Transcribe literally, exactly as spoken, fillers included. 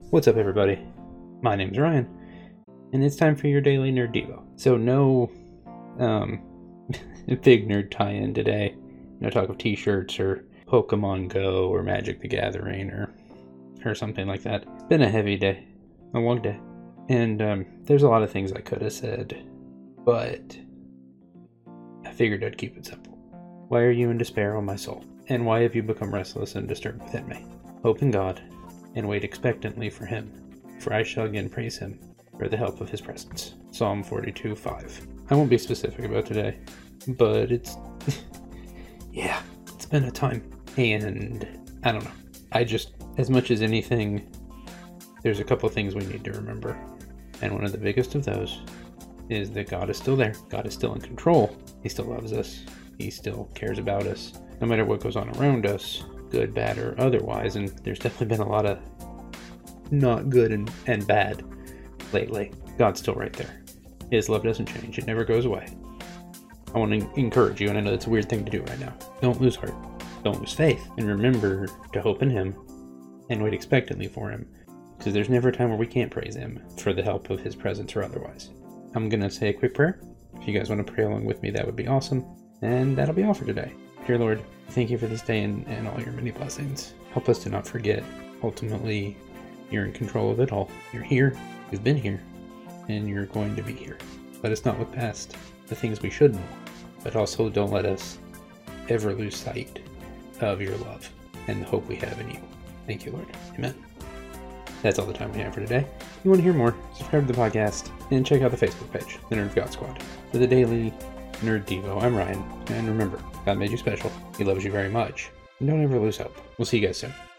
What's up, everybody? My name's Ryan, and it's time for your daily Nerd Devo. So no um, big nerd tie-in today. No talk of t-shirts or Pokemon Go or Magic the Gathering or or something like that. It's been a heavy day, a long day, and um, there's a lot of things I could have said, but I figured I'd keep it simple. Why are you in despair, O my soul? And why have you become restless and disturbed within me? Hope in God, and wait expectantly for him, for I shall again praise him for the help of his presence. Psalm forty-two five. I won't be specific about today, but it's, yeah, it's been a time, and I don't know. I just, as much as anything, there's a couple things we need to remember, and one of the biggest of those is that God is still there. God is still in control. He still loves us. He still cares about us, no matter what goes on around us, good, bad, or otherwise. And there's definitely been a lot of not good and, and bad lately. God's still right there. His love doesn't change. It never goes away. I want to encourage you, and I know it's a weird thing to do right now. Don't lose heart. Don't lose faith. And remember to hope in him and wait expectantly for him, because there's never a time where we can't praise him for the help of his presence or otherwise. I'm going to say a quick prayer. If you guys want to pray along with me, that would be awesome. And that'll be all for today. Dear Lord, thank you for this day and, and all your many blessings. Help us to not forget. Ultimately, you're in control of it all. You're here, you've been here, and you're going to be here. Let us not look past the things we shouldn't, but also don't let us ever lose sight of your love and the hope we have in you. Thank you, Lord. Amen. That's all the time we have for today. If you want to hear more, subscribe to the podcast and check out the Facebook page, The Nerd God Squad. For the daily Nerd Devo, I'm Ryan, and remember, God made you special, he loves you very much, and don't ever lose hope. We'll see you guys soon.